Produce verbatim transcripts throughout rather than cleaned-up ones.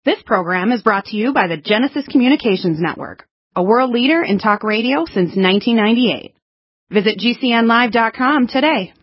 This program is brought to you by the Genesis Communications Network, a world leader in talk radio since nineteen ninety-eight. Visit G C N live dot com today.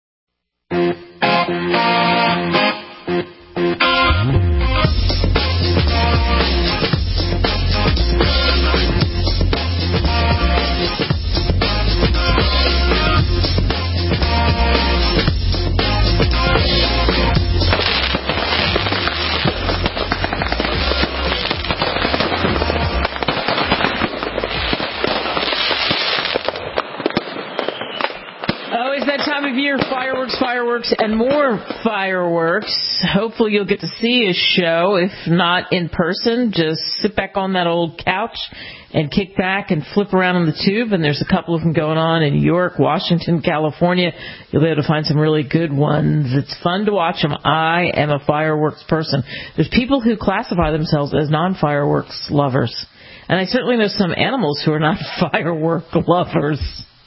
Of year, fireworks, fireworks, and more fireworks. Hopefully you'll get to see a show. If not in person, just sit back on that old couch and kick back and flip around on the tube. And there's a couple of them going on in New York, Washington, California. You'll be able to find some really good ones. It's fun to watch them. I am a fireworks person. There's people who classify themselves as non-fireworks lovers. And I certainly know some animals who are not firework lovers.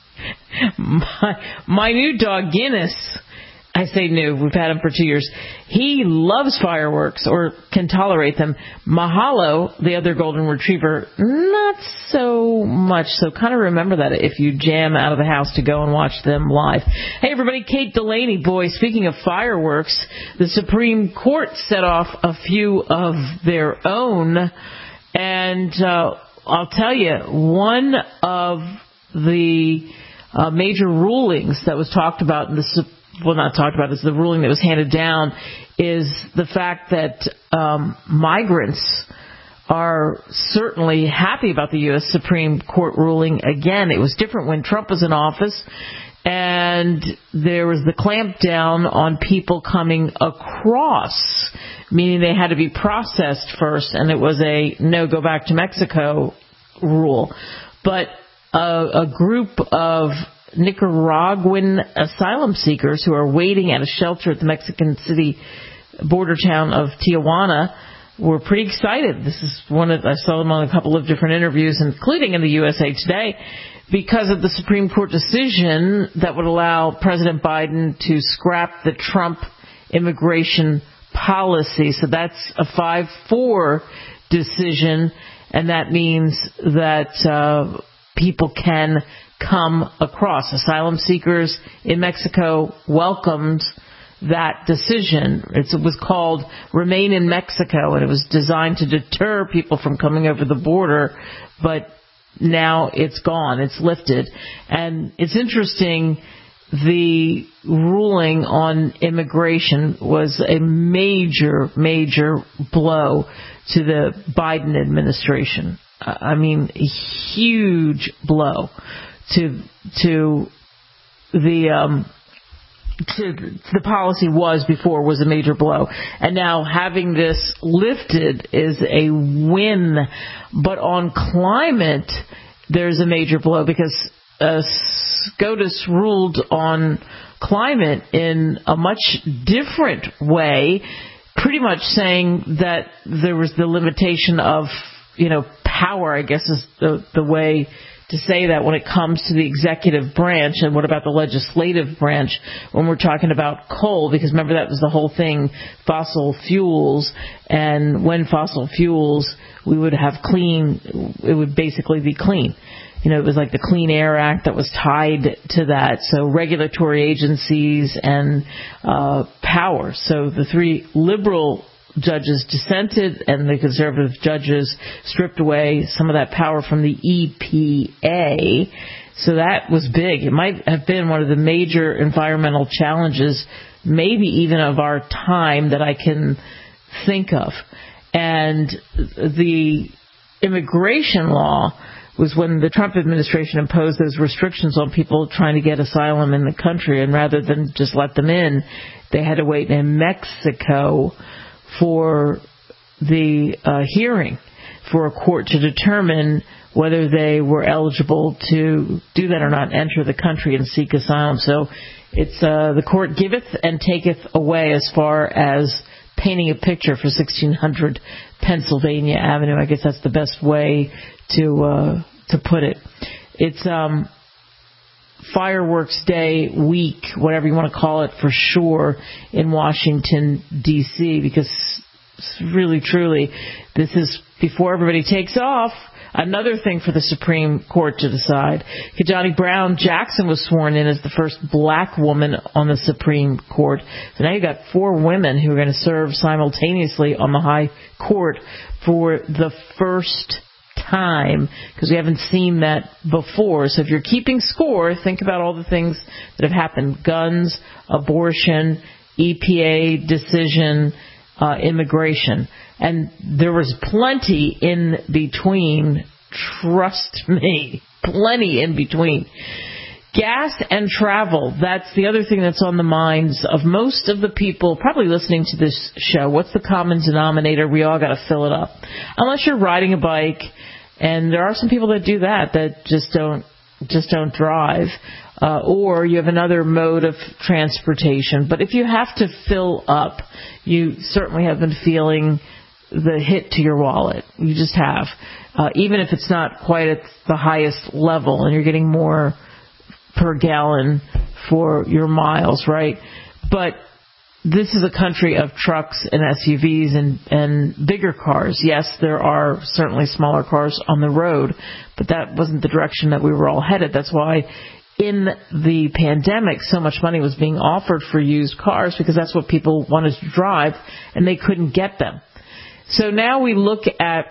My, my new dog, Guinness, I say new, we've had him for two years. He loves fireworks or can tolerate them. Mahalo, the other golden retriever, not so much. So kind of remember that if you jam out of the house to go and watch them live. Hey, everybody, Kate Delaney, boy, speaking of fireworks, the Supreme Court set off a few of their own. And uh, I'll tell you, one of the Uh, major rulings that was talked about in the, well, not talked about, it's the ruling that was handed down, is the fact that um, migrants are certainly happy about the U S Supreme Court ruling. Again, it was different when Trump was in office, and there was the clampdown on people coming across, meaning they had to be processed first, and it was a no, go back to Mexico rule. But A, a group of Nicaraguan asylum seekers who are waiting at a shelter at the Mexican City border town of Tijuana were pretty excited. This is one of, I saw them on a couple of different interviews, including in the U S A Today, because of the Supreme Court decision that would allow President Biden to scrap the Trump immigration policy. So that's a five four decision, and that means that uh, people can come across. Asylum seekers in Mexico welcomed that decision. It's, it was called Remain in Mexico, and it was designed to deter people from coming over the border, but now it's gone. It's lifted. And it's interesting, the ruling on immigration was a major, major blow to the Biden administration. I mean, a huge blow to to the um, to the policy was before was a major blow, and now having this lifted is a win. But on climate, there's a major blow because uh, SCOTUS ruled on climate in a much different way, pretty much saying that there was the limitation of, you know, power, I guess is the, the way to say that when it comes to the executive branch. And what about the legislative branch when we're talking about coal? Because remember, that was the whole thing, fossil fuels. And when fossil fuels, we would have clean, it would basically be clean. You know, it was like the Clean Air Act that was tied to that. So regulatory agencies and uh, power. So the three liberal judges dissented, and the conservative judges stripped away some of that power from the E P A. So that was big. It might have been one of the major environmental challenges, maybe even of our time, that I can think of. And the immigration law was when the Trump administration imposed those restrictions on people trying to get asylum in the country, and rather than just let them in, they had to wait in Mexico for the uh, hearing for a court to determine whether they were eligible to do that or not, enter the country and seek asylum. So it's uh, the court giveth and taketh away as far as painting a picture for sixteen hundred Pennsylvania Avenue. I guess that's the best way to uh, to put it. It's um, Fireworks Day week, whatever you want to call it, for sure, in Washington, D C, because really, truly, this is before everybody takes off. Another thing for the Supreme Court to decide. Ketanji Brown Jackson was sworn in as the first black woman on the Supreme Court. So now you've got four women who are going to serve simultaneously on the High Court for the first time, because we haven't seen that before. So if you're keeping score, think about all the things that have happened. Guns, abortion, E P A decision, uh, immigration. And there was plenty in between. Trust me, plenty in between. Gas and travel, that's the other thing that's on the minds of most of the people probably listening to this show. What's the common denominator? We all got to fill it up. Unless you're riding a bike, and there are some people that do that, that just don't just don't drive, uh, or you have another mode of transportation. But if you have to fill up, you certainly have been feeling the hit to your wallet. You just have. Uh, even if it's not quite at the highest level and you're getting more per gallon for your miles, right? But this is a country of trucks and S U Vs and, and bigger cars. Yes, there are certainly smaller cars on the road, but that wasn't the direction that we were all headed. That's why in the pandemic, so much money was being offered for used cars, because that's what people wanted to drive, and they couldn't get them. So now we look at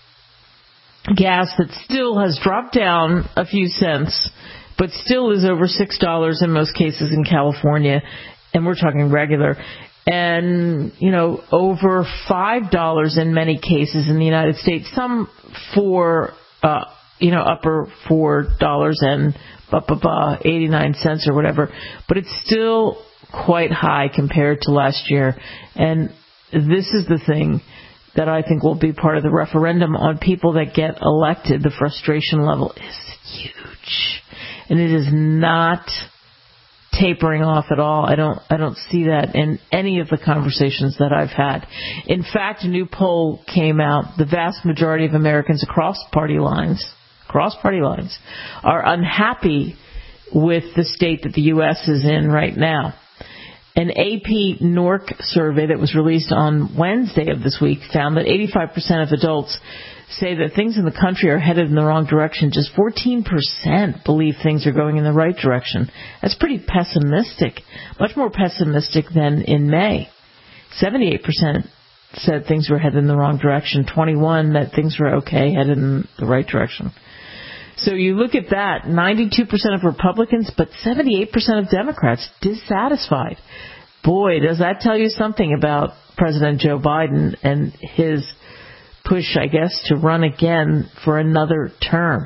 gas that still has dropped down a few cents, but still is over six dollars in most cases in California, and we're talking regular, and, you know, over five dollars in many cases in the United States, some for, uh, you know, upper four dollars and blah, blah, blah, eighty-nine cents or whatever, but it's still quite high compared to last year. And this is the thing that I think will be part of the referendum on people that get elected. The frustration level is huge, and it is not tapering off at all. I don't I don't see that in any of the conversations that I've had. In fact, a new poll came out. The vast majority of Americans across party lines, across party lines, are unhappy with the state that the U S is in right now. An A P N O R C survey that was released on Wednesday of this week found that eighty-five percent of adults say that things in the country are headed in the wrong direction. Just fourteen percent believe things are going in the right direction. That's pretty pessimistic, much more pessimistic than in May. seventy-eight percent said things were headed in the wrong direction, twenty-one that things were okay, headed in the right direction. So you look at that, ninety-two percent of Republicans, but seventy-eight percent of Democrats dissatisfied. Boy, does that tell you something about President Joe Biden and his push, I guess, to run again for another term.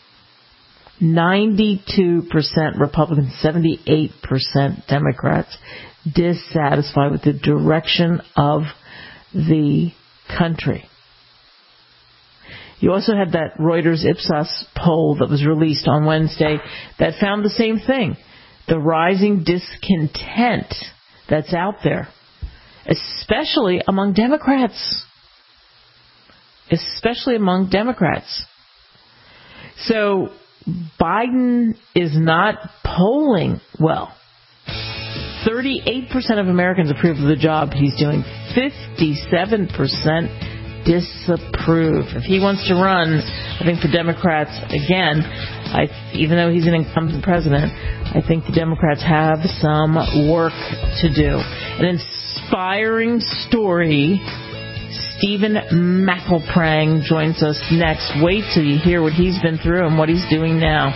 ninety-two percent Republicans, seventy-eight percent Democrats dissatisfied with the direction of the country. You also had that Reuters Ipsos poll that was released on Wednesday that found the same thing. The rising discontent that's out there, especially among Democrats. Especially among Democrats. So Biden is not polling well. thirty-eight percent of Americans approve of the job he's doing. fifty-seven percent disapprove. If he wants to run, I think for Democrats, again, I, even though he's an incumbent president, I think the Democrats have some work to do. An inspiring story. Stephen McElprang joins us next. Wait till you hear what he's been through and what he's doing now.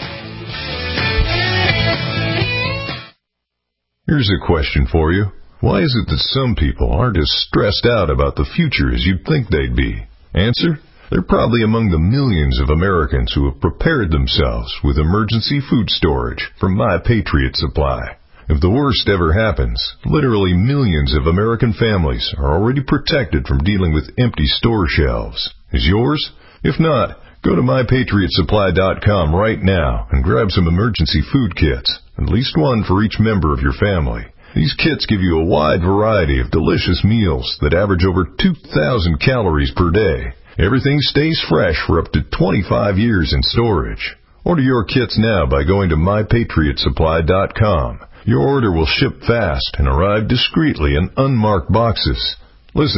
Here's a question for you. Why is it that some people aren't as stressed out about the future as you'd think they'd be? Answer: they're probably among the millions of Americans who have prepared themselves with emergency food storage from My Patriot Supply. If the worst ever happens, literally millions of American families are already protected from dealing with empty store shelves. Is yours? If not, go to my patriot supply dot com right now and grab some emergency food kits, at least one for each member of your family. These kits give you a wide variety of delicious meals that average over two thousand calories per day. Everything stays fresh for up to twenty-five years in storage. Order your kits now by going to my patriot supply dot com. Your order will ship fast and arrive discreetly in unmarked boxes. Listen,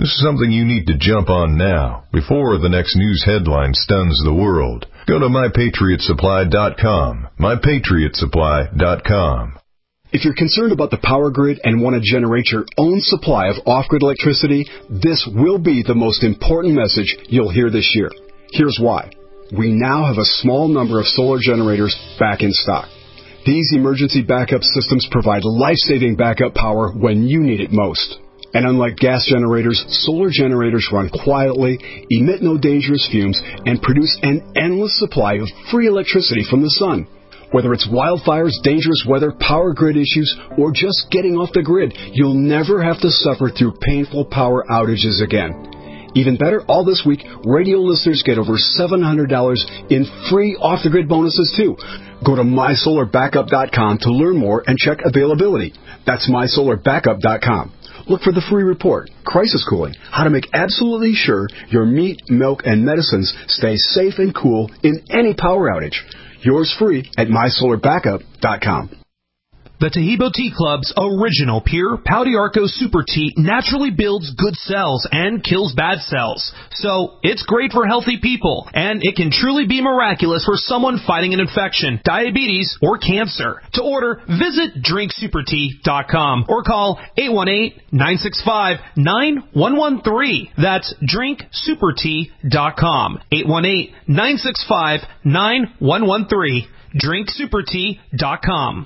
This is something you need to jump on now, before the next news headline stuns the world. Go to my patriot supply dot com. my patriot supply dot com. If you're concerned about the power grid and want to generate your own supply of off-grid electricity, this will be the most important message you'll hear this year. Here's why. We now have a small number of solar generators back in stock. These emergency backup systems provide life-saving backup power when you need it most. And unlike gas generators, solar generators run quietly, emit no dangerous fumes, and produce an endless supply of free electricity from the sun. Whether it's wildfires, dangerous weather, power grid issues, or just getting off the grid, you'll never have to suffer through painful power outages again. Even better, all this week, radio listeners get over seven hundred dollars in free off-the-grid bonuses, too. Go to my solar backup dot com to learn more and check availability. That's my solar backup dot com. Look for the free report, Crisis Cooling, how to make absolutely sure your meat, milk, and medicines stay safe and cool in any power outage. Yours free at my solar backup dot com. The Taheebo Tea Club's original pure Pau d'Arco Super Tea naturally builds good cells and kills bad cells. So, it's great for healthy people, and it can truly be miraculous for someone fighting an infection, diabetes, or cancer. To order, visit drink super tea dot com or call eight one eight, nine six five, nine one one three. That's drink super tea dot com. eight one eight, nine six five, nine one one three. drink super tea dot com.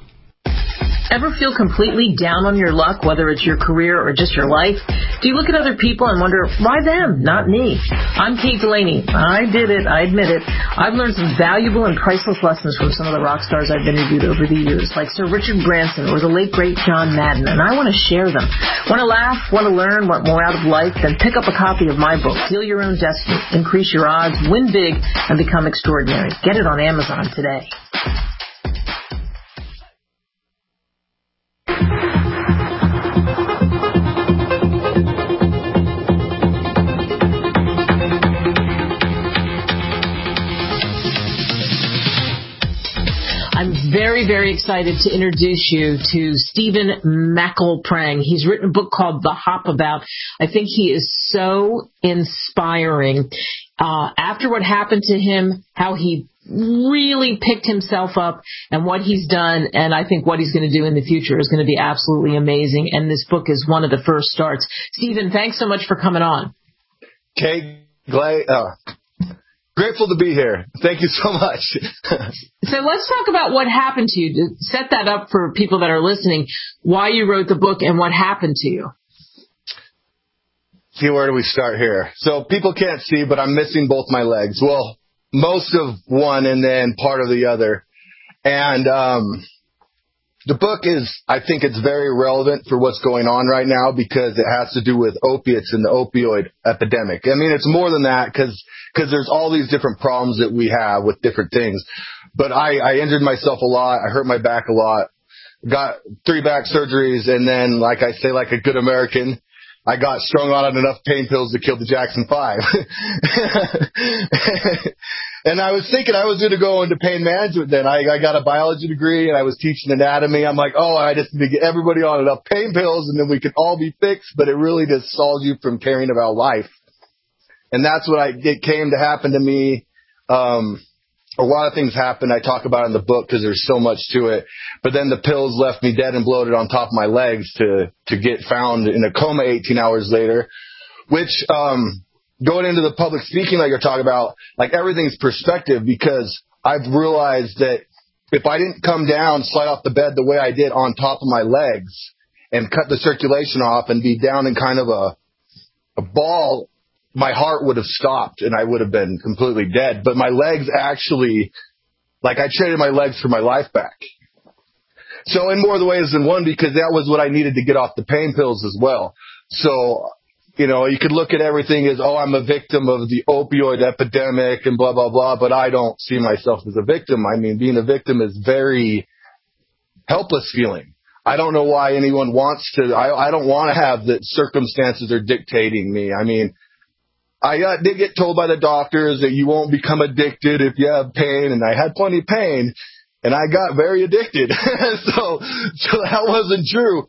Ever feel completely down on your luck, whether it's your career or just your life? Do you look at other people and wonder, why them, not me? I'm Kate Delaney. I did it. I admit it. I've learned some valuable and priceless lessons from some of the rock stars I've interviewed over the years, like Sir Richard Branson or the late, great John Madden, and I want to share them. Want to laugh, want to learn, want more out of life? Then pick up a copy of my book, Heal Your Own Destiny, Increase Your Odds, Win Big, and Become Extraordinary. Get it on Amazon today. Very, very excited to introduce you to Stephen McElprang. He's written a book called The Hop About. I think he is so inspiring. Uh, after what happened to him, how he really picked himself up and what he's done, and I think what he's going to do in the future is going to be absolutely amazing. And this book is one of the first starts. Stephen, thanks so much for coming on. Kate, glad, uh, grateful to be here. Thank you so much. So let's talk about what happened to you. To set that up for people that are listening, why you wrote the book and what happened to you. See, where do we start here? So people can't see, but I'm missing both my legs. Well, most of one and then part of the other. And um, the book is, I think it's very relevant for what's going on right now because it has to do with opiates and the opioid epidemic. I mean, it's more than that because because there's all these different problems that we have with different things. But I, I injured myself a lot. I hurt my back a lot. Got three back surgeries. And then, like I say, like a good American, I got strung out on enough pain pills to kill the Jackson Five. And I was thinking I was going to go into pain management then. I, I got a biology degree and I was teaching anatomy. I'm like, oh, I just need to get everybody on enough pain pills and then we can all be fixed. But it really just solves you from caring about life. And that's what I, it came to happen to me. Um, a lot of things happened. I talk about it in the book because there's so much to it. But then the pills left me dead and bloated on top of my legs to, to get found in a coma eighteen hours later, which, um, going into the public speaking like you're talking about, like everything's perspective because I've realized that if I didn't come down, slide off the bed the way I did on top of my legs and cut the circulation off and be down in kind of a, a ball, my heart would have stopped and I would have been completely dead. But my legs actually, like I traded my legs for my life back. So in more of the ways than one, because that was what I needed to get off the pain pills as well. So, you know, you could look at everything as, oh, I'm a victim of the opioid epidemic and blah, blah, blah, but I don't see myself as a victim. I mean, being a victim is very helpless feeling. I don't know why anyone wants to, I, I don't want to have that circumstances are dictating me. I mean, I got, did get told by the doctors that you won't become addicted if you have pain, and I had plenty of pain, and I got very addicted. so, so that wasn't true.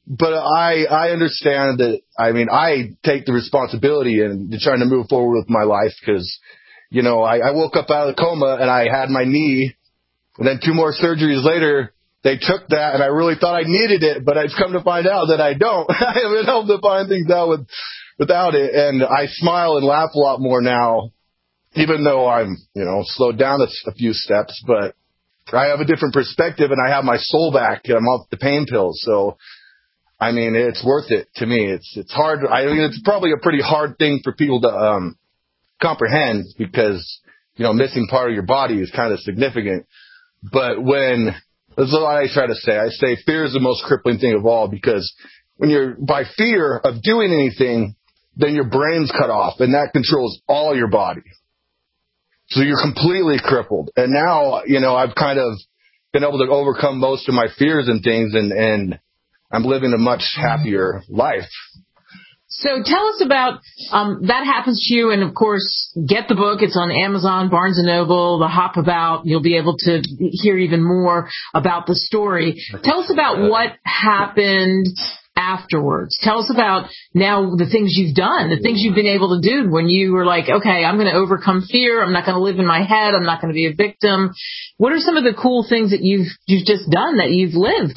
but I, I understand that, I mean, I take the responsibility in trying to move forward with my life because, you know, I, I woke up out of the coma and I had my knee, and then two more surgeries later, they took that, and I really thought I needed it, but I've come to find out that I don't. I haven't helped to find things out with, without it, and I smile and laugh a lot more now, even though I'm, you know, slowed down a, a few steps, but I have a different perspective, and I have my soul back, and I'm off the pain pills, so, I mean, it's worth it to me. It's it's hard. I mean, it's probably a pretty hard thing for people to um, comprehend because, you know, missing part of your body is kind of significant, but when... This is what I try to say. I say fear is the most crippling thing of all because when you're by fear of doing anything, then your brain's cut off, and that controls all your body. So you're completely crippled. And now, you know, I've kind of been able to overcome most of my fears and things, and, and I'm living a much happier life. So tell us about, um, that happens to you, and of course, get the book. It's on Amazon, Barnes and Noble, The Hop About. You'll be able to hear even more about the story. Tell us about what happened afterwards. Tell us about now the things you've done, the things you've been able to do when you were like, okay, I'm going to overcome fear. I'm not going to live in my head. I'm not going to be a victim. What are some of the cool things that you've, you've just done that you've lived?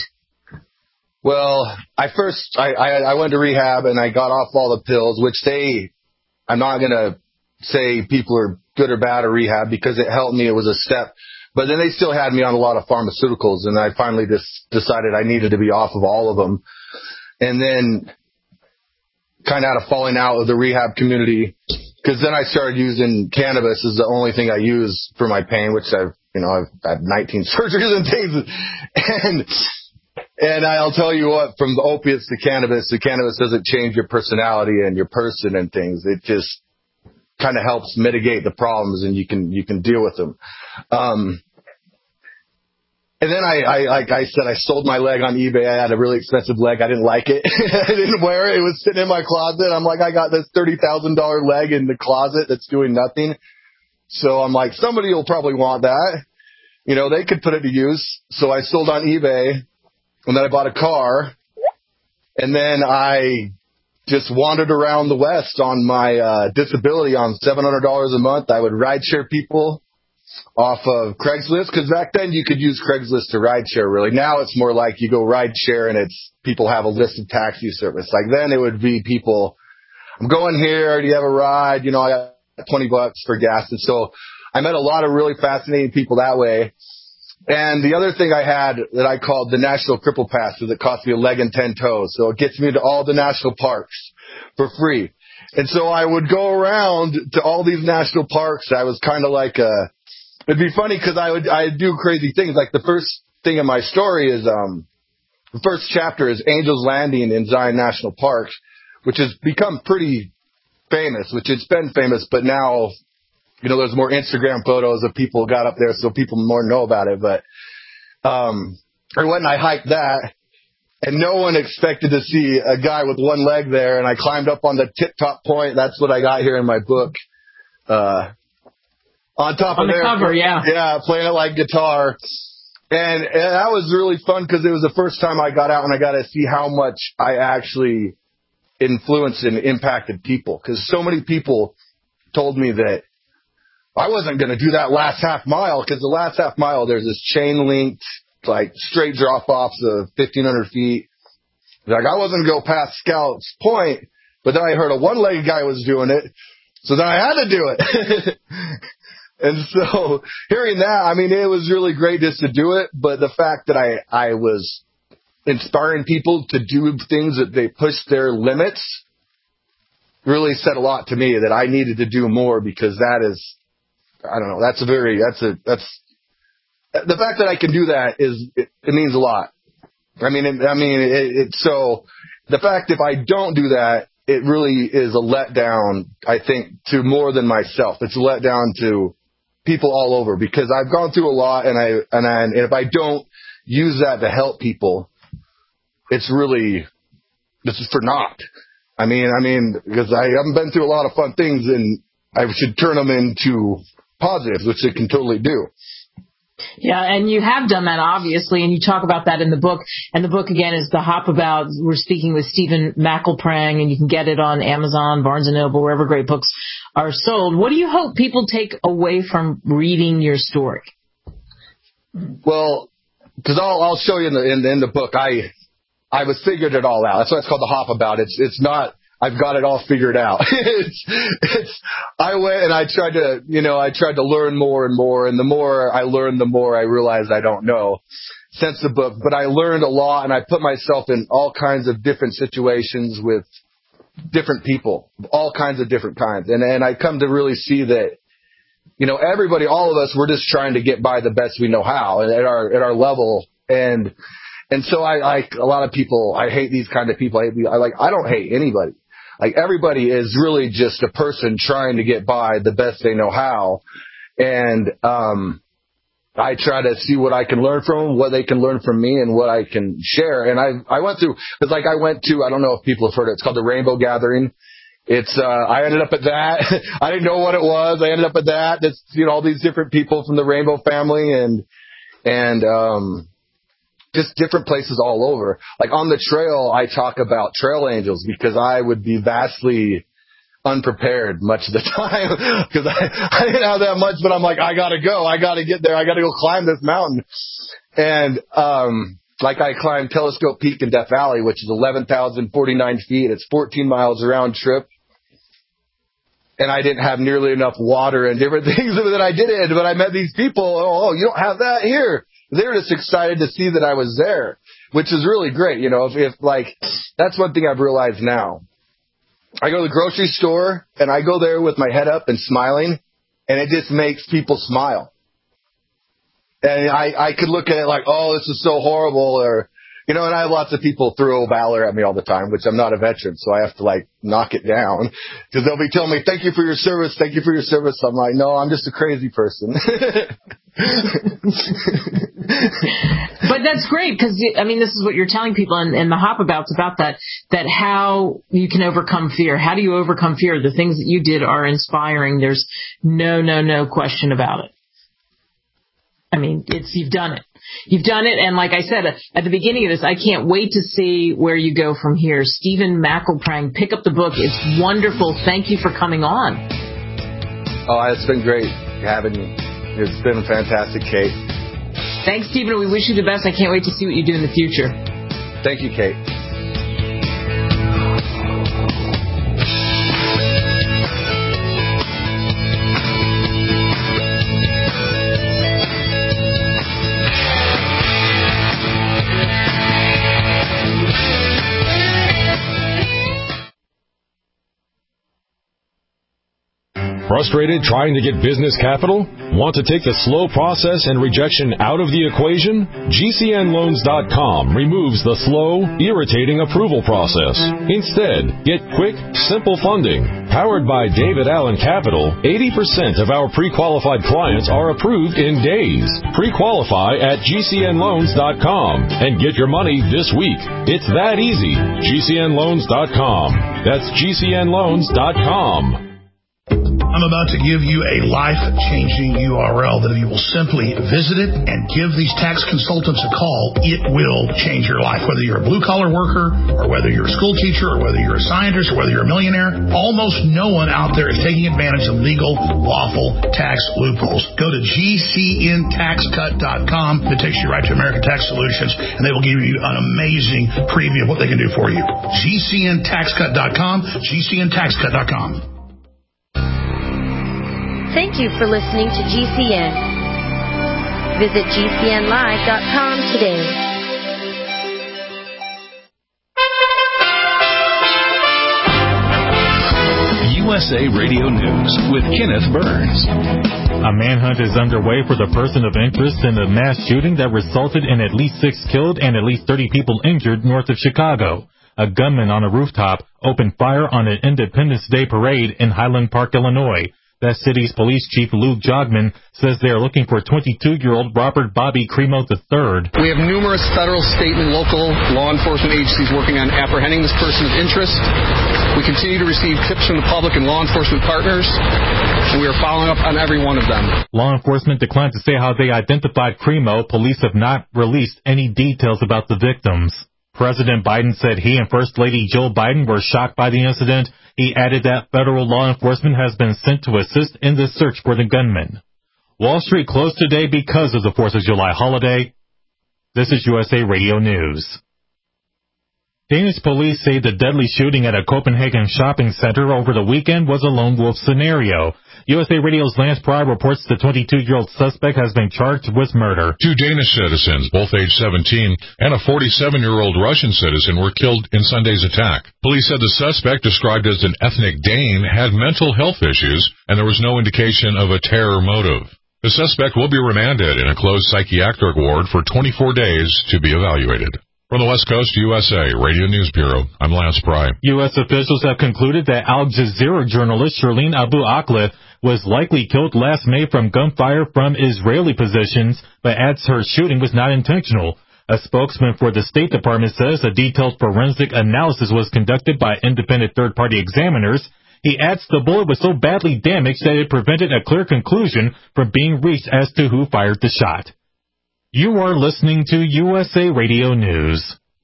Well, I first, I, I, I went to rehab and I got off all the pills, which they, I'm not going to say people are good or bad at rehab because it helped me. It was a step. But then they still had me on a lot of pharmaceuticals, and I finally just decided I needed to be off of all of them. And then kind of out of falling out of the rehab community, because then I started using cannabis as the only thing I use for my pain, which I've, you know, I've had nineteen surgeries and things. And And I'll tell you what, from the opiates to cannabis, the cannabis doesn't change your personality and your person and things. It just kind of helps mitigate the problems, and you can you can deal with them. Um, and then I, I, like I said, I sold my leg on eBay. I had a really expensive leg. I didn't like it. I didn't wear it. It was sitting in my closet. I'm like, I got this thirty thousand dollars leg in the closet that's doing nothing. So I'm like, somebody will probably want that. You know, they could put it to use. So I sold on eBay. And then I bought a car, and then I just wandered around the West on my uh, disability on seven hundred dollars a month. I would ride share people off of Craigslist, because back then you could use Craigslist to ride share, really. Now it's more like you go ride share and it's people have a list of taxi service. Like then it would be people, I'm going here, do you have a ride? You know, I got twenty bucks for gas. And so I met a lot of really fascinating people that way. And the other thing I had that I called the National Cripple Pass is it cost me a leg and ten toes. So it gets me to all the national parks for free. And so I would go around to all these national parks. I was kind of like a, it'd be funny because I would, I'd do crazy things. Like the first thing in my story is, um, the first chapter is Angel's Landing in Zion National Park, which has become pretty famous, which it's been famous, but now, you know, there's more Instagram photos of people got up there, so people more know about it. But um, I went and I hiked that, and no one expected to see a guy with one leg there. And I climbed up on the tip-top point. That's what I got here in my book. Uh, on top on of the there, cover, yeah, yeah, playing it like guitar. And, and that was really fun because it was the first time I got out and I got to see how much I actually influenced and impacted people. Because so many people told me that I wasn't going to do that last half mile, because the last half mile, there's this chain linked, like straight drop offs of fifteen hundred feet. Like I wasn't going to go past Scout's Point, but then I heard a one legged guy was doing it. So then I had to do it. And so hearing that, I mean, it was really great just to do it. But the fact that I, I was inspiring people to do things that they push their limits really said a lot to me that I needed to do more, because that is, I don't know. That's a very, that's a, that's, the fact that I can do that is, it, it means a lot. I mean, it, I mean, it, it, so the fact if I don't do that, it really is a letdown, I think, to more than myself. It's a letdown to people all over, because I've gone through a lot, and I, and I, and if I don't use that to help people, it's really, this is for naught. I mean, I mean, because I haven't been through a lot of fun things, and I should turn them into positives, which they can totally do. Yeah, and you have done that, obviously, and you talk about that in the book. And the book, again, is The Hop About. We're speaking with Stephen McElprang, and you can get it on Amazon, Barnes and Noble, wherever great books are sold. What do you hope people take away from reading your story? Well, because I'll, I'll show you in the, in, in the book, I I was figured it all out. That's why it's called The Hop About. It's it's not, I've got it all figured out. it's, it's, I went and I tried to, you know, I tried to learn more and more. And the more I learned, the more I realized I don't know since the book. But I learned a lot, and I put myself in all kinds of different situations with different people, all kinds of different kinds. And, and I come to really see that, you know, everybody, all of us, we're just trying to get by the best we know how at our, at our level. And, and so I like a lot of people, I hate these kind of people. I, hate, I like, I don't hate anybody. Like, everybody is really just a person trying to get by the best they know how. And, um, I try to see what I can learn from them, what they can learn from me, and what I can share. And I, I went through, it's like I went to, I don't know if people have heard it. It's called the Rainbow Gathering. It's, uh, I ended up at that. I didn't know what it was. I ended up at that. It's, you know, all these different people from the Rainbow family, and, and, um, just different places all over. Like on the trail, I talk about trail angels because I would be vastly unprepared much of the time because I, I didn't have that much, but I'm like, I gotta go. I gotta get there. I gotta go climb this mountain. And, um, like I climbed Telescope Peak in Death Valley, which is eleven thousand forty-nine feet. It's fourteen miles round trip. And I didn't have nearly enough water and different things that I did it. But I met these people. Oh, you don't have that here. They were just excited to see that I was there, which is really great. You know, if, if like, that's one thing I've realized now. I go to the grocery store and I go there with my head up and smiling, and it just makes people smile. And I, I could look at it like, oh, this is so horrible, or, you know, and I have lots of people throw valor at me all the time, which I'm not a veteran, so I have to, like, knock it down. Because they'll be telling me, thank you for your service, thank you for your service. I'm like, no, I'm just a crazy person. But that's great, because, I mean, this is what you're telling people, and, and the Hop About's about that, that how you can overcome fear. How do you overcome fear? The things that you did are inspiring. There's no, no, no question about it. I mean, it's, you've done it. You've done it, and like I said at the beginning of this, I can't wait to see where you go from here. Stephen McElprang, pick up the book. It's wonderful. Thank you for coming on. Oh, it's been great having you. It's been fantastic, Kate. Thanks, Stephen. We wish you the best. I can't wait to see what you do in the future. Thank you, Kate. Frustrated trying to get business capital? Want to take the slow process and rejection out of the equation? G C N loans dot com removes the slow, irritating approval process. Instead, get quick, simple funding. Powered by David Allen Capital, eighty percent of our pre-qualified clients are approved in days. Pre-qualify at G C N loans dot com and get your money this week. It's that easy. G C N loans dot com. That's G C N loans dot com. I'm about to give you a life-changing U R L that if you will simply visit it and give these tax consultants a call, it will change your life. Whether you're a blue-collar worker, or whether you're a school teacher, or whether you're a scientist, or whether you're a millionaire, almost no one out there is taking advantage of legal, lawful tax loopholes. Go to G C N tax cut dot com. It takes you right to American Tax Solutions, and they will give you an amazing preview of what they can do for you. G C N tax cut dot com, G C N tax cut dot com. Thank you for listening to G C N. Visit G C N live dot com today. U S A Radio News with Kenneth Burns. A manhunt is underway for the person of interest in the mass shooting that resulted in at least six killed and at least thirty people injured north of Chicago. A gunman on a rooftop opened fire on an Independence Day parade in Highland Park, Illinois. That city's police chief, Luke Jogman, says they are looking for twenty-two-year-old Robert Bobby Cremo the third. We have numerous federal, state, and local law enforcement agencies working on apprehending this person of interest. We continue to receive tips from the public and law enforcement partners, and we are following up on every one of them. Law enforcement declined to say how they identified Cremo. Police have not released any details about the victims. President Biden said he and First Lady Jill Biden were shocked by the incident. He added that federal law enforcement has been sent to assist in the search for the gunman. Wall Street closed today because of the fourth of July holiday. This is U S A Radio News. Danish police say the deadly shooting at a Copenhagen shopping center over the weekend was a lone wolf scenario. U S A Radio's Lance Pry reports the twenty-two-year-old suspect has been charged with murder. Two Danish citizens, both age seventeen, and a forty-seven-year-old Russian citizen were killed in Sunday's attack. Police said the suspect, described as an ethnic Dane, had mental health issues, and there was no indication of a terror motive. The suspect will be remanded in a closed psychiatric ward for twenty-four days to be evaluated. From the West Coast, U S A Radio News Bureau, I'm Lance Pry. U S officials have concluded that Al Jazeera journalist Shirlene Abu Akleh was likely killed last May from gunfire from Israeli positions, but adds her shooting was not intentional. A spokesman for the State Department says a detailed forensic analysis was conducted by independent third-party examiners. He adds the bullet was so badly damaged that it prevented a clear conclusion from being reached as to who fired the shot. You are listening to U S A Radio News.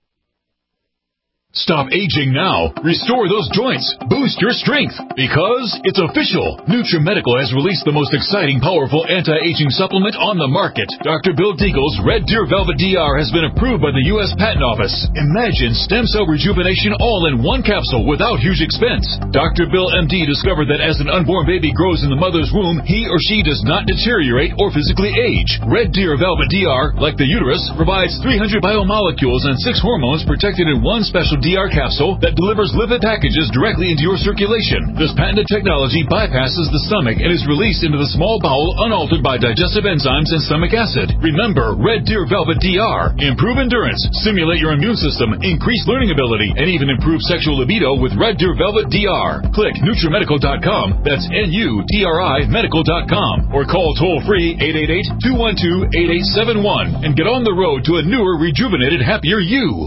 Stop aging now. Restore those joints. Boost your strength. Because it's official. NutriMedical has released the most exciting, powerful anti-aging supplement on the market. Doctor Bill Deagle's Red Deer Velvet D R has been approved by the U S Patent Office. Imagine stem cell rejuvenation all in one capsule without huge expense. Doctor Bill M D discovered that as an unborn baby grows in the mother's womb, he or she does not deteriorate or physically age. Red Deer Velvet D R, like the uterus, provides three hundred biomolecules and six hormones protected in one special D R capsule that delivers lipid packages directly into your circulation. This patented technology bypasses the stomach and is released into the small bowel unaltered by digestive enzymes and stomach acid. Remember, Red Deer Velvet D R. Improve endurance, stimulate your immune system, increase learning ability, and even improve sexual libido with Red Deer Velvet D R. Click NutriMedical dot com, that's N U T R I medical dot com, or call toll-free eight eight eight, two one two, eight eight seven one and get on the road to a newer, rejuvenated, happier you.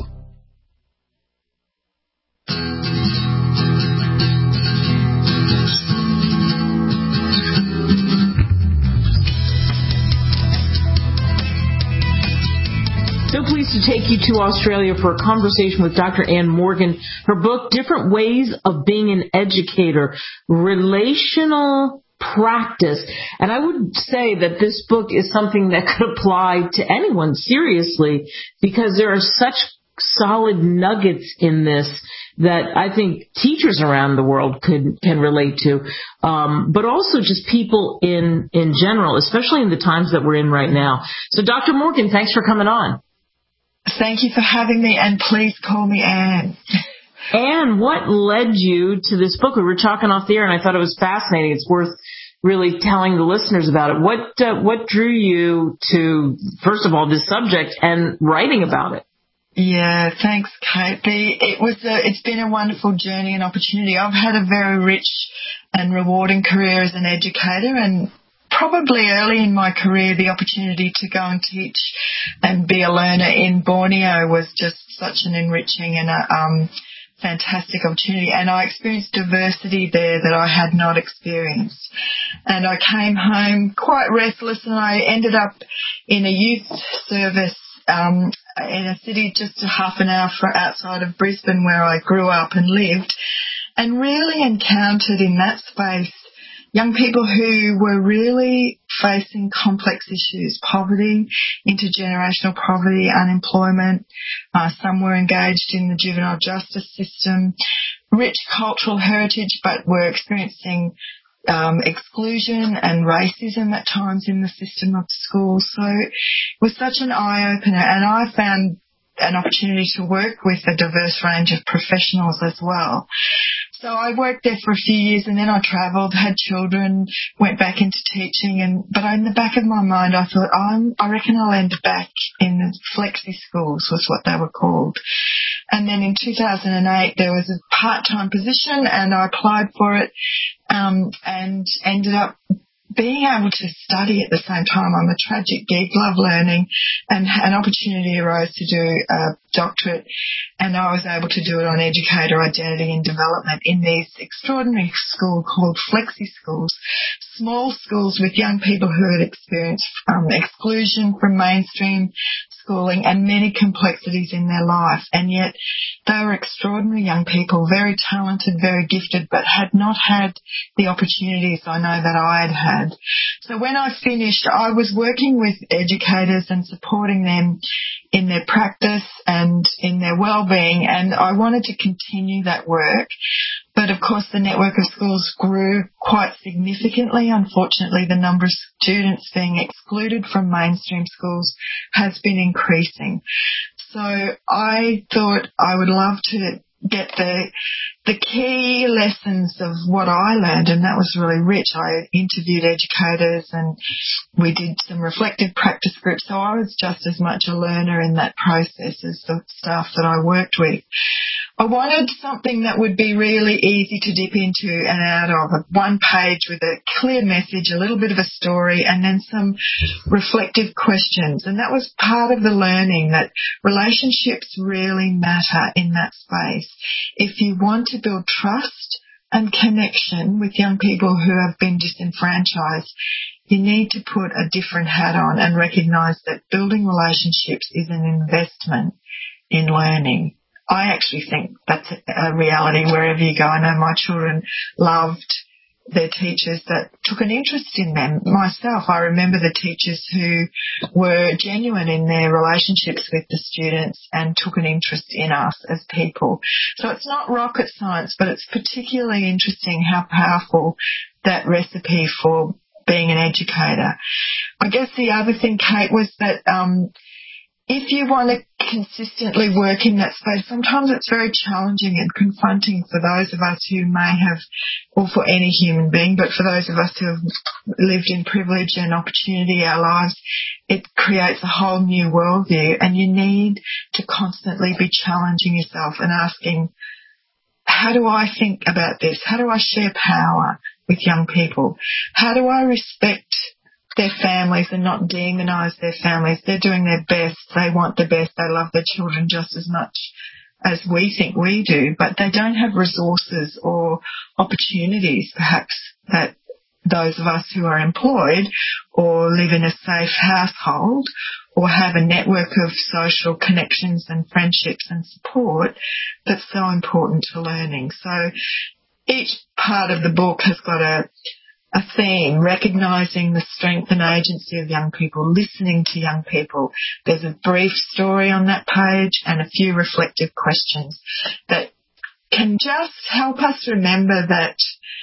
So pleased to take you to Australia for a conversation with Doctor Anne Morgan. Her book, Different Ways of Being an Educator, Relational Practice. And I would say that this book is something that could apply to anyone, seriously, because there are such solid nuggets in this that I think teachers around the world could can relate to, um, but also just people in, in general, especially in the times that we're in right now. So, Doctor Morgan, thanks for coming on. Thank you for having me, and please call me Anne. Anne, what led you to this book? We were talking off the air, and I thought it was fascinating. It's worth really telling the listeners about it. What uh, what drew you to, first of all, this subject and writing about it? Yeah, thanks, Kate. The, it was a, it's been a wonderful journey and opportunity. I've had a very rich and rewarding career as an educator, and probably early in my career, the opportunity to go and teach and be a learner in Borneo was just such an enriching and a um, fantastic opportunity. And I experienced diversity there that I had not experienced. And I came home quite restless, and I ended up in a youth service um, in a city just a half an hour for outside of Brisbane, where I grew up and lived, and really encountered in that space young people who were really facing complex issues: poverty, intergenerational poverty, unemployment. Uh, some were engaged in the juvenile justice system, rich cultural heritage, but were experiencing um, exclusion and racism at times in the system of schools. So it was such an eye-opener, and I found an opportunity to work with a diverse range of professionals as well. So I worked there for a few years, and then I travelled, had children, went back into teaching, and but in the back of my mind I thought, I'm, I reckon I'll end back in the flexi schools, was what they were called. And then in two thousand eight there was a part-time position, and I applied for it um, and ended up being able to study at the same time. I'm a tragic geek, love learning, and an opportunity arose to do a doctorate, and I was able to do it on educator identity and development in these extraordinary schools called flexi schools, small schools with young people who had experienced um, exclusion from mainstream schooling and many complexities in their life, and yet they were extraordinary young people, very talented, very gifted, but had not had the opportunities I know that I had had. So when I finished, I was working with educators and supporting them in their practice and in their well-being, and I wanted to continue that work. But of course the network of schools grew quite significantly. Unfortunately, the number of students being excluded from mainstream schools has been increasing. So I thought I would love to get the the key lessons of what I learned, and that was really rich. I interviewed educators and we did some reflective practice groups, so I was just as much a learner in that process as the staff that I worked with. I wanted something that would be really easy to dip into and out of, one page with a clear message, a little bit of a story, and then some reflective questions. And that was part of the learning, that relationships really matter in that space. If you want to build trust and connection with young people who have been disenfranchised, you need to put a different hat on and recognise that building relationships is an investment in learning. I actually think that's a reality wherever you go. I know my children loved their teachers that took an interest in them. Myself, I remember the teachers who were genuine in their relationships with the students and took an interest in us as people. So it's not rocket science, but it's particularly interesting how powerful that recipe for being an educator. I guess the other thing, Kate, was that um if you want to consistently work in that space, sometimes it's very challenging and confronting for those of us who may have, or for any human being, but for those of us who have lived in privilege and opportunity our lives, it creates a whole new worldview, and you need to constantly be challenging yourself and asking, how do I think about this? How do I share power with young people? How do I respect their families and not demonise their families? They're doing their best. They want the best. They love their children just as much as we think we do, but they don't have resources or opportunities, perhaps, that those of us who are employed or live in a safe household or have a network of social connections and friendships and support that's so important to learning. So each part of the book has got a a theme, recognising the strength and agency of young people, listening to young people. There's a brief story on that page and a few reflective questions that can just help us remember that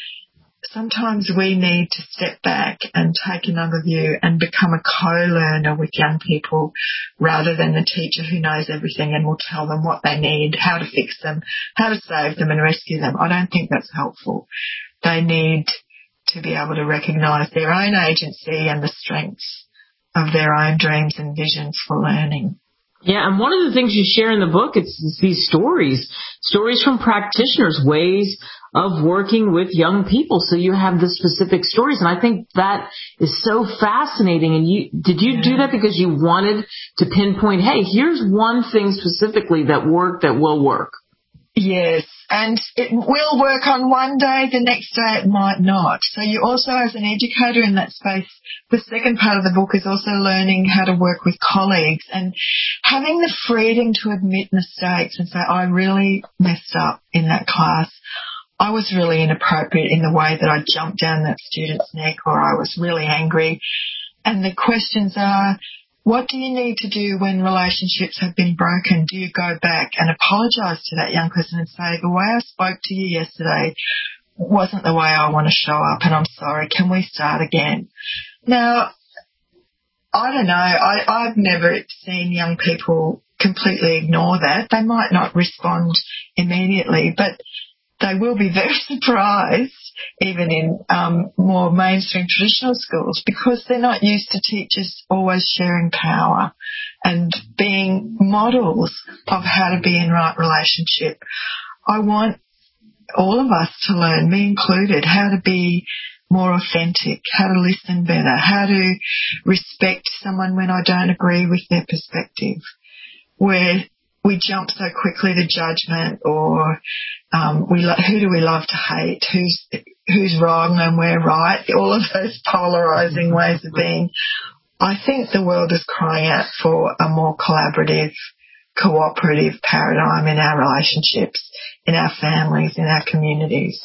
sometimes we need to step back and take another view and become a co-learner with young people rather than the teacher who knows everything and will tell them what they need, how to fix them, how to save them and rescue them. I don't think that's helpful. They need to be able to recognise their own agency and the strengths of their own dreams and visions for learning. Yeah, and one of the things you share in the book, it's these stories, stories from practitioners, ways of working with young people. So you have the specific stories, and I think that is so fascinating. And you did you yeah. do that because you wanted to pinpoint, hey, here's one thing specifically that worked that will work? Yes, and it will work on one day, the next day it might not. So you also, as an educator in that space, the second part of the book is also learning how to work with colleagues and having the freedom to admit mistakes and say, I really messed up in that class. I was really inappropriate in the way that I jumped down that student's neck, or I was really angry. And the questions are, what do you need to do when relationships have been broken? Do you go back and apologise to that young person and say, the way I spoke to you yesterday wasn't the way I want to show up, and I'm sorry, can we start again? Now, I don't know, I, I've never seen young people completely ignore that. They might not respond immediately, but they will be very surprised, even in um, more mainstream traditional schools, because they're not used to teachers always sharing power and being models of how to be in right relationship. I want all of us to learn, me included, how to be more authentic, how to listen better, how to respect someone when I don't agree with their perspective, where we jump so quickly to judgment, or um, we lo- who do we love to hate, who's who's wrong and we're right, all of those polarising ways of being. I think the world is crying out for a more collaborative, cooperative paradigm in our relationships, in our families, in our communities.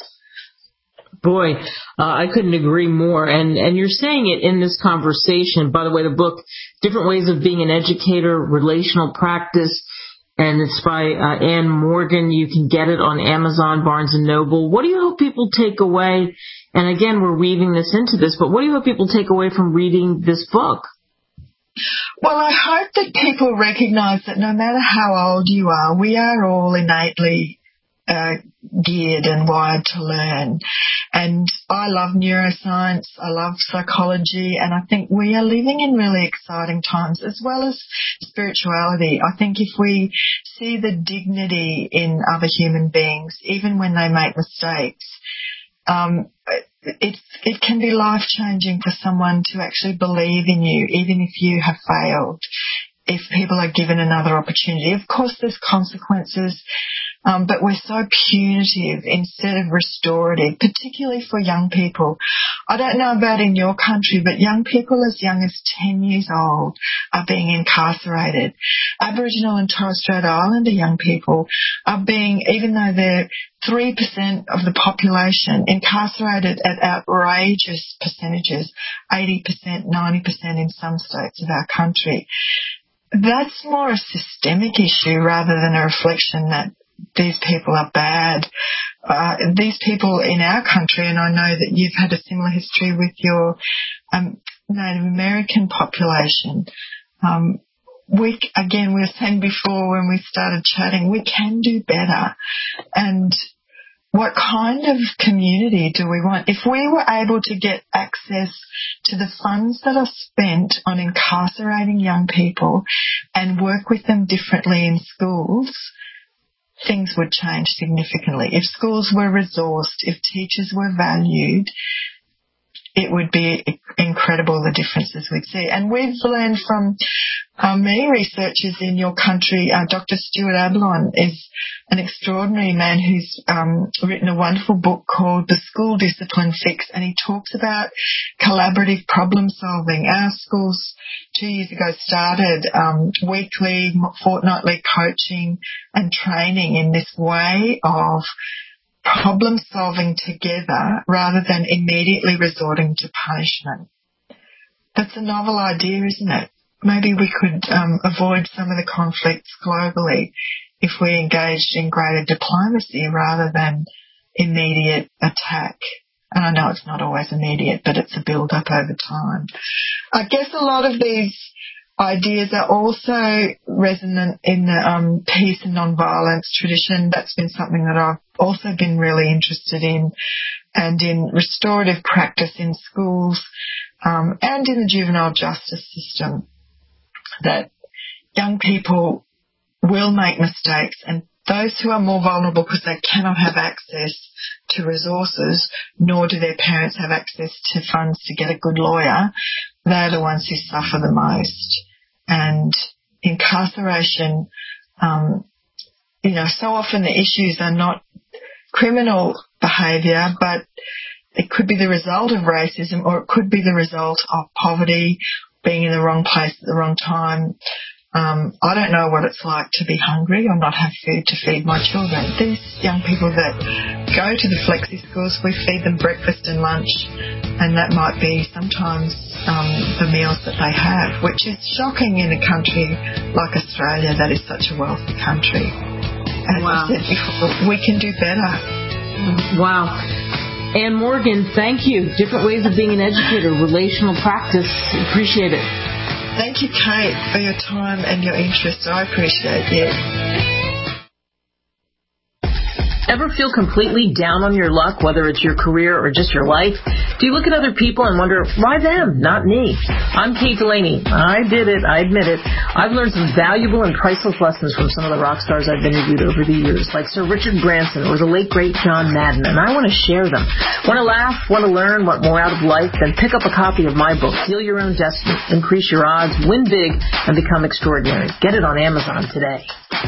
Boy, uh, I couldn't agree more. And, and you're saying it in this conversation. By the way, the book, Different Ways of Being an Educator, Relational Practice, and it's by uh, Anne Morgan. You can get it on Amazon, Barnes and Noble. What do you hope people take away? And again, we're weaving this into this, but what do you hope people take away from reading this book? Well, I hope that people recognise that no matter how old you are, we are all innately uh, geared and wired to learn. And I love neuroscience, I love psychology, and I think we are living in really exciting times, as well as spirituality. I think if we see the dignity in other human beings, even when they make mistakes, um, it, it can be life-changing for someone to actually believe in you, even if you have failed, if people are given another opportunity. Of course, there's consequences, um, but we're so punitive instead of restorative, particularly for young people. I don't know about in your country, but young people as young as ten years old are being incarcerated. Aboriginal and Torres Strait Islander young people are being, even though they're three percent of the population, incarcerated at outrageous percentages, eighty percent, ninety percent in some states of our country. That's more a systemic issue rather than a reflection that these people are bad. Uh, these people in our country, and I know that you've had a similar history with your um, Native American population, um, we, again, we were saying before when we started chatting, we can do better. And what kind of community do we want? If we were able to get access to the funds that are spent on incarcerating young people and work with them differently in schools, things would change significantly. If schools were resourced, if teachers were valued, it would be incredible the differences we'd see. And we've learned from uh, many researchers in your country. Uh, Doctor Stuart Ablon is an extraordinary man who's um, written a wonderful book called The School Discipline Fix, and he talks about collaborative problem solving. Our schools two years ago started um, weekly, fortnightly coaching and training in this way of problem solving together rather than immediately resorting to punishment. That's a novel idea, isn't it? Maybe we could um, avoid some of the conflicts globally if we engaged in greater diplomacy rather than immediate attack. And I know it's not always immediate, but it's a build-up over time. I guess a lot of these ideas are also resonant in the um, peace and non-violence tradition. That's been something that I've also been really interested in, and in restorative practice in schools um, and in the juvenile justice system, that young people will make mistakes, and those who are more vulnerable because they cannot have access to resources, nor do their parents have access to funds to get a good lawyer, they're the ones who suffer the most. And incarceration, um, you know, so often the issues are not criminal behaviour, but it could be the result of racism, or it could be the result of poverty, being in the wrong place at the wrong time. Um, I don't know what it's like to be hungry or not have food to feed my children. These young people that go to the flexi schools, we feed them breakfast and lunch, and that might be sometimes um, the meals that they have, which is shocking in a country like Australia that is such a wealthy country. As wow. I said before, we can do better. Wow. Anne Morgan, thank you. Different Ways of Being an Educator, Relational Practice. Appreciate it. Thank you, Kate, for your time and your interest. I appreciate it. Ever feel completely down on your luck, whether it's your career or just your life? Do you look at other people and wonder, why them, not me? I'm Kate Delaney. I did it. I admit it. I've learned some valuable and priceless lessons from some of the rock stars I've interviewed over the years, like Sir Richard Branson or the late, great John Madden, and I want to share them. Want to laugh? Want to learn? Want more out of life? Then pick up a copy of my book, Heal Your Own Destiny, Increase Your Odds, Win Big, and Become Extraordinary. Get it on Amazon today.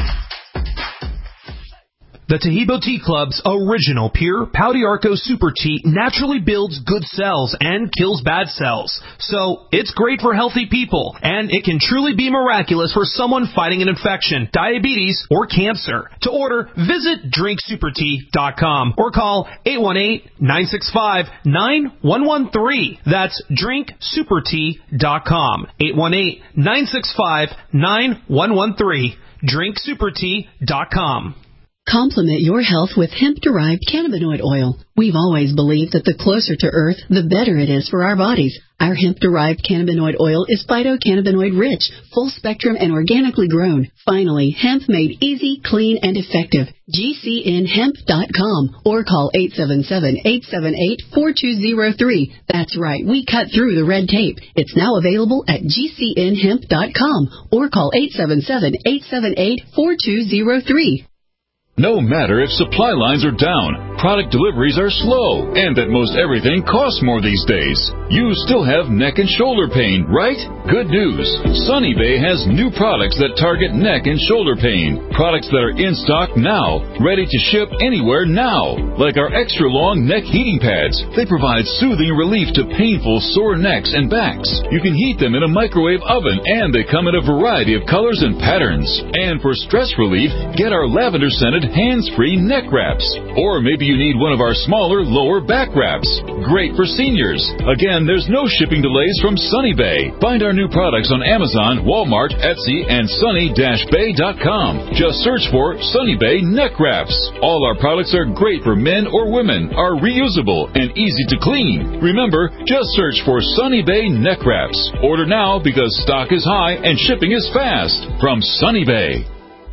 The Taheebo Tea Club's original pure Pau d'Arco Super Tea naturally builds good cells and kills bad cells. So it's great for healthy people, and it can truly be miraculous for someone fighting an infection, diabetes, or cancer. To order, visit drink super tea dot com or call eight one eight, nine six five, nine one one three. That's drink super tea dot com. eight one eight, nine six five, nine one one three. drink super tea dot com. Complement your health with hemp-derived cannabinoid oil. We've always believed that the closer to Earth, the better it is for our bodies. Our hemp-derived cannabinoid oil is phytocannabinoid-rich, full-spectrum, and organically grown. Finally, hemp made easy, clean, and effective. G C N hemp dot com or call eight seven seven, eight seven eight, four two zero three. That's right, we cut through the red tape. It's now available at G C N hemp dot com or call eight seven seven, eight seven eight, four two zero three. No matter if supply lines are down, product deliveries are slow, and that most everything costs more these days, you still have neck and shoulder pain, right? Good news. Sunny Bay has new products that target neck and shoulder pain. Products that are in stock now, ready to ship anywhere now. Like our extra long neck heating pads. They provide soothing relief to painful sore necks and backs. You can heat them in a microwave oven, and they come in a variety of colors and patterns. And for stress relief, get our lavender scented hands-free neck wraps. Or maybe you need one of our smaller lower back wraps. Great for seniors. Again, there's no shipping delays from Sunny Bay. Find our new products on Amazon, Walmart, Etsy, and sunny dash bay dot com. Just search for Sunny Bay neck wraps. All our products are great for men or women, are reusable, and easy to clean. Remember, just search for Sunny Bay neck wraps. Order now because stock is high and shipping is fast. From Sunny Bay.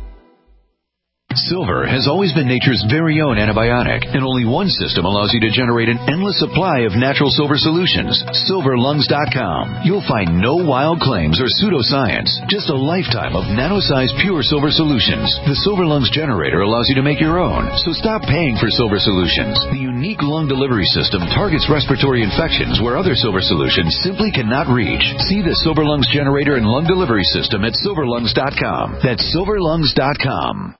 Silver has always been nature's very own antibiotic, and only one system allows you to generate an endless supply of natural silver solutions. silver lungs dot com. You'll find no wild claims or pseudoscience, just a lifetime of nano-sized pure silver solutions. The Silver Lungs generator allows you to make your own, so stop paying for silver solutions. The unique lung delivery system targets respiratory infections where other silver solutions simply cannot reach. See the Silver Lungs generator and lung delivery system at silver lungs dot com. That's silver lungs dot com.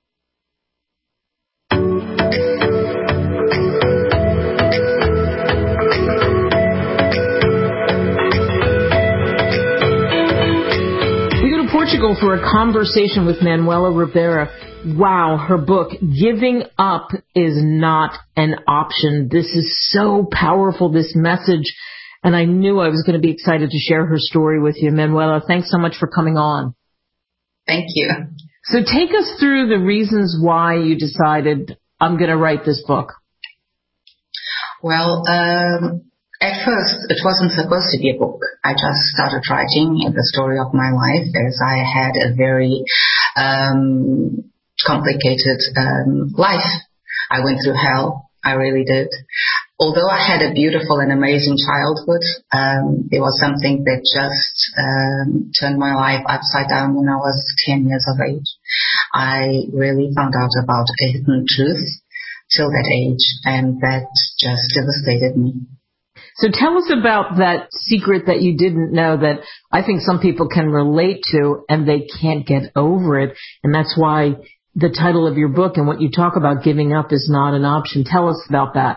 Portugal for a conversation with Manuela Rivera. Wow, her book, Giving Up is Not an Option. This is so powerful, this message, and I knew I was going to be excited to share her story with you. Manuela, thanks so much for coming on. Thank you. So take us through the reasons why you decided, I'm going to write this book. Well, um... at first, it wasn't supposed to be a book. I just started writing the story of my life as I had a very um, complicated um, life. I went through hell. I really did. Although I had a beautiful and amazing childhood, um, it was something that just um, turned my life upside down when I was ten years of age. I really found out about a hidden truth till that age, and that just devastated me. So tell us about that secret that you didn't know that I think some people can relate to and they can't get over it. And that's why the title of your book and what you talk about, giving up is not an option. Tell us about that.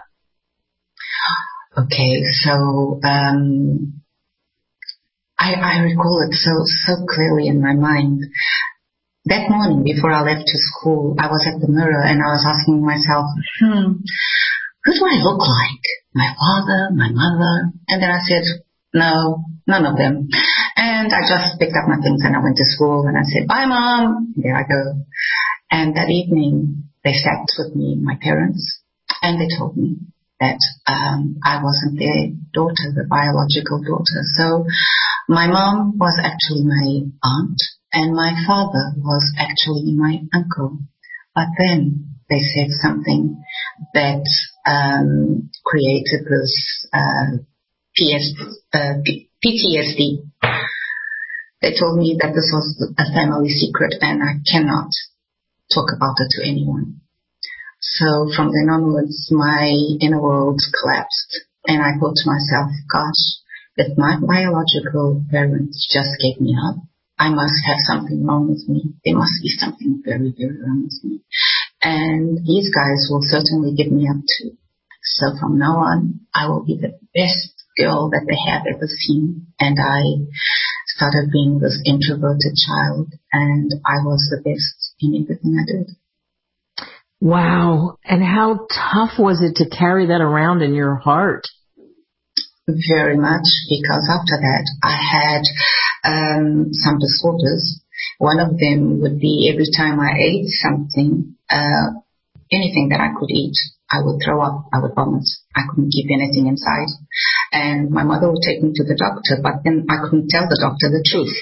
Okay, so um, I, I recall it so, so clearly in my mind. That morning before I left to school, I was at the mirror and I was asking myself, hmm, who do I look like? My father, my mother? And then I said, no, none of them. And I just picked up my things and I went to school and I said, bye, Mom. There I go. And that evening, they sat with me, my parents, and they told me that um, I wasn't their daughter, the biological daughter. So my mom was actually my aunt and my father was actually my uncle. But then they said something that um, created this uh, P S, uh, P T S D. They told me that this was a family secret and I cannot talk about it to anyone. So from then onwards, my inner world collapsed. And I thought to myself, gosh, if my biological parents just gave me up, I must have something wrong with me. There must be something very, very wrong with me. And these guys will certainly give me up too. So from now on, I will be the best girl that they have ever seen. And I started being this introverted child, and I was the best in everything I did. Wow. And how tough was it to carry that around in your heart? Very much, because after that I had um, some disorders. One of them would be every time I ate something, uh, anything that I could eat, I would throw up, I would vomit. I couldn't keep anything inside. And my mother would take me to the doctor, but then I couldn't tell the doctor the truth.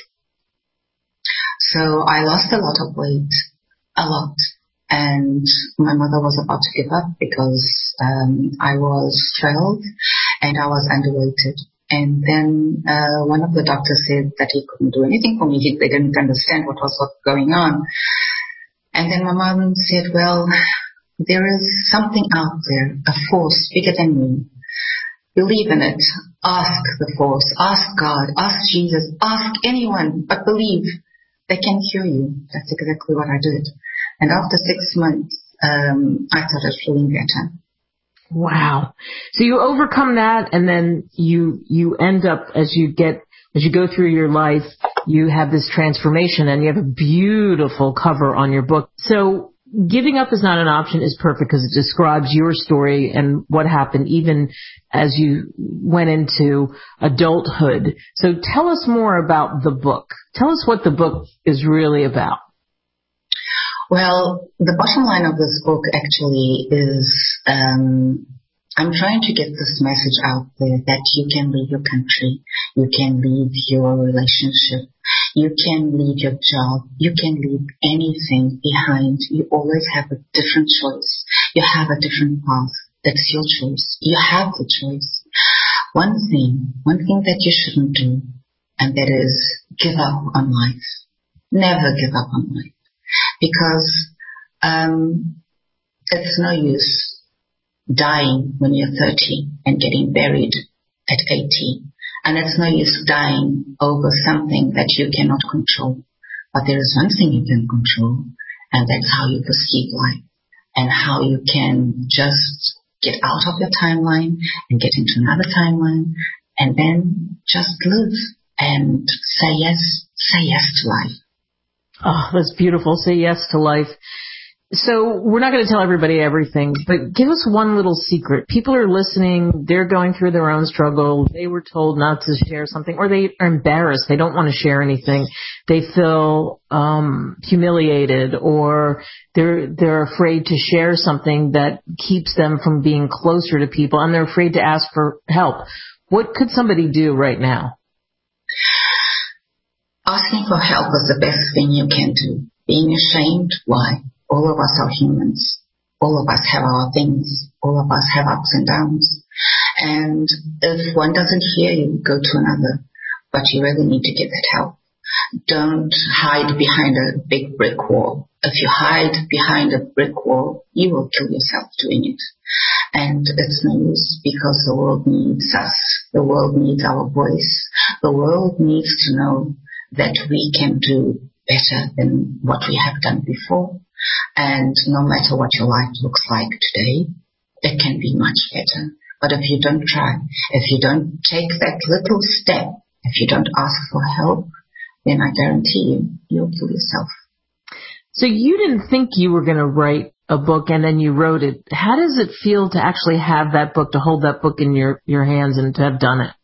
So I lost a lot of weight, a lot. And my mother was about to give up because um, I was twelve and I was underweighted. And then uh, one of the doctors said that he couldn't do anything for me. He, they didn't understand what was going on. And then my mom said, well, there is something out there, a force bigger than me. Believe in it. Ask the force. Ask God. Ask Jesus. Ask anyone, but believe. They can cure you. That's exactly what I did. And after six months, um, I started feeling better. Wow. So you overcome that, and then you you end up, as you get as you go through your life, you have this transformation, and you have a beautiful cover on your book. So giving up is not an option is perfect because it describes your story and what happened even as you went into adulthood. So tell us more about the book. Tell us what the book is really about. Well, the bottom line of this book actually is um, I'm trying to get this message out there that you can leave your country, you can leave your relationship, you can leave your job, you can leave anything behind. You always have a different choice. You have a different path. That's your choice. You have the choice. One thing, one thing that you shouldn't do, and that is give up on life. Never give up on life. Because um, it's no use dying when you're thirty and getting buried at eighty. And it's no use dying over something that you cannot control. But there is one thing you can control, and that's how you perceive life and how you can just get out of your timeline and get into another timeline and then just live and say yes, say yes to life. Oh, that's beautiful. Say yes to life. So we're not going to tell everybody everything, but give us one little secret. People are listening. They're going through their own struggle. They were told not to share something, or they are embarrassed. They don't want to share anything. They feel um, humiliated, or they're they're afraid to share something that keeps them from being closer to people, and they're afraid to ask for help. What could somebody do right now? Asking for help is the best thing you can do. Being ashamed, why? All of us are humans. All of us have our things. All of us have ups and downs. And if one doesn't hear you, go to another. But you really need to get that help. Don't hide behind a big brick wall. If you hide behind a brick wall, you will kill yourself doing it. And it's no use, because the world needs us. The world needs our voice. The world needs to know that we can do better than what we have done before. And no matter what your life looks like today, it can be much better. But if you don't try, if you don't take that little step, if you don't ask for help, then I guarantee you, you'll kill yourself. So you didn't think you were going to write a book, and then you wrote it. How does it feel to actually have that book, to hold that book in your, your hands and to have done it?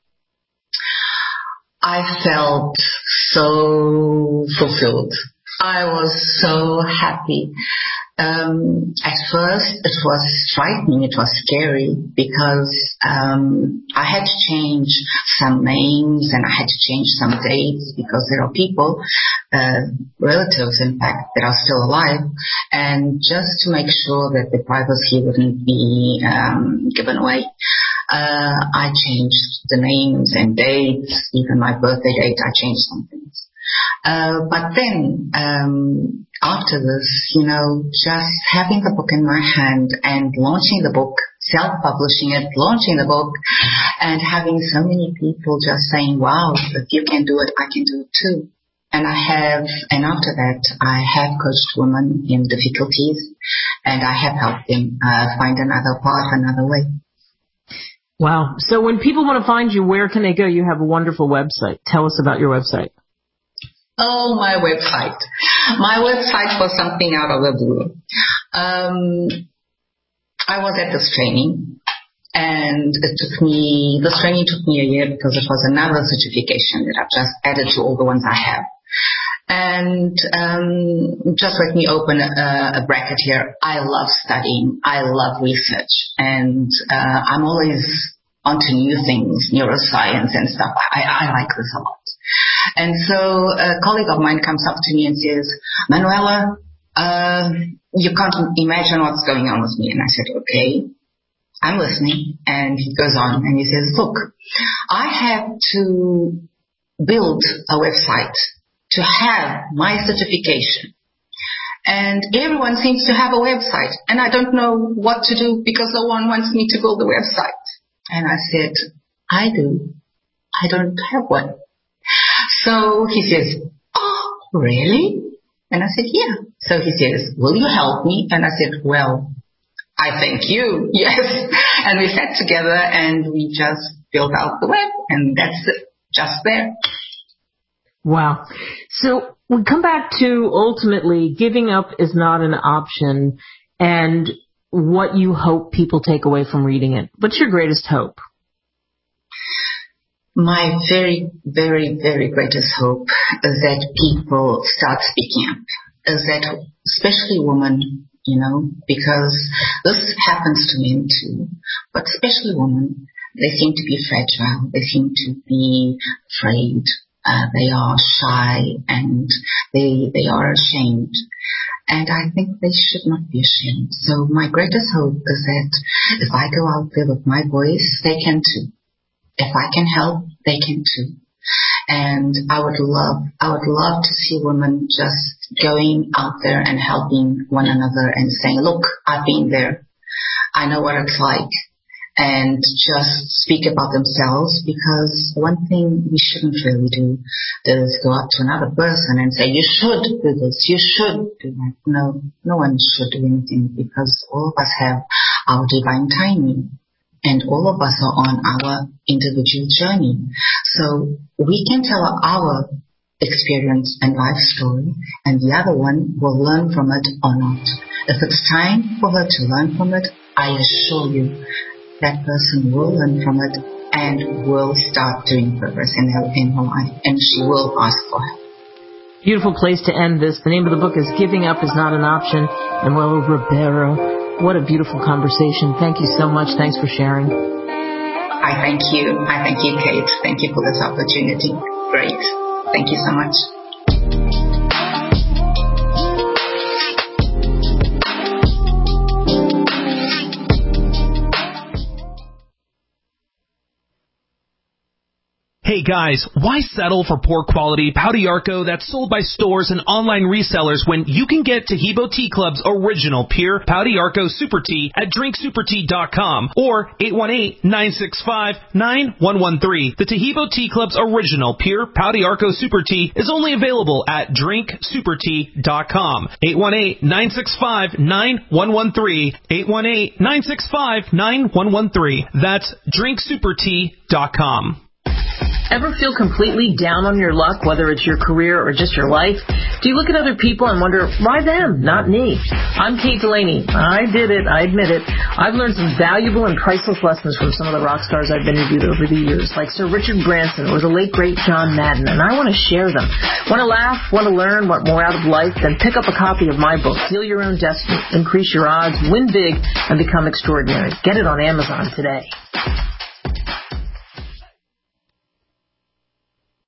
I felt so fulfilled. I was so happy. Um, at first, it was frightening. It was scary because um, I had to change some names and I had to change some dates because there are people, uh, relatives, in fact, that are still alive. And just to make sure that the privacy wouldn't be um, given away, uh, I changed the names and dates, even my birthday date. I changed some things. Uh, but then, um, after this, you know, just having the book in my hand and launching the book, self-publishing it, launching the book, and having so many people just saying, wow, if you can do it, I can do it too. And I have, and after that, I have coached women in difficulties, and I have helped them uh, find another path, another way. Wow. So when people want to find you, where can they go? You have a wonderful website. Tell us about your website. Oh, my website. My website was something out of the blue. Um, I was at this training, and it took me, this training took me a year because it was another certification that I've just added to all the ones I have. And um, just let me open a, a bracket here. I love studying. I love research. And uh, I'm always onto new things, neuroscience and stuff. I, I like this a lot. And so a colleague of mine comes up to me and says, Manuela, uh, you can't imagine what's going on with me. And I said, okay, I'm listening. And he goes on and he says, look, I have to build a website to have my certification. And everyone seems to have a website. And I don't know what to do because no one wants me to build a website. And I said, I do. I don't have one. So he says, oh, really? And I said, yeah. So he says, will you help me? And I said, well, I thank you. Yes. And we sat together and we just built out the web, and that's it, just there. Wow. So we come back to ultimately giving up is not an option, and what you hope people take away from reading it. What's your greatest hope? My very, very, very greatest hope is that people start speaking up, is that especially women, you know, because this happens to men too, but especially women, they seem to be fragile, they seem to be afraid, uh, they are shy, and they they are ashamed. And I think they should not be ashamed. So my greatest hope is that if I go out there with my voice, they can too. If I can help, they can too. And I would love, I would love to see women just going out there and helping one another and saying, look, I've been there. I know what it's like. And just speak about themselves, because one thing we shouldn't really do is go up to another person and say, you should do this, you should do that. No, no one should do anything, because all of us have our divine timing. And all of us are on our individual journey. So we can tell our experience and life story, and the other one will learn from it or not. If it's time for her to learn from it, I assure you that person will learn from it and will start doing progress in her, in her life, and she will ask for help. Beautiful place to end this. The name of the book is Giving Up is Not an Option. Manuela Ribeiro. What a beautiful conversation. Thank you so much. Thanks for sharing. I thank you. I thank you, Kate. Thank you for this opportunity. Great. Thank you so much. Hey guys, why settle for poor quality Pau d'Arco that's sold by stores and online resellers when you can get Taheebo Tea Club's original pure Pau d'Arco Super Tea at drink super tea dot com or eight one eight, nine six five, nine one one three. The Taheebo Tea Club's original pure Pau d'Arco Super Tea is only available at drink super tea dot com. eight one eight, nine six five, nine one one three. eight one eight, nine six five, nine one one three. That's drink super tea dot com. Ever feel completely down on your luck, whether it's your career or just your life? Do you look at other people and wonder, why them, not me? I'm Kate Delaney. I did it. I admit it. I've learned some valuable and priceless lessons from some of the rock stars I've interviewed over the years, like Sir Richard Branson or the late, great John Madden, and I want to share them. Want to laugh? Want to learn? Want more out of life? Then pick up a copy of my book, Heal Your Own Destiny, Increase Your Odds, Win Big, and Become Extraordinary. Get it on Amazon today.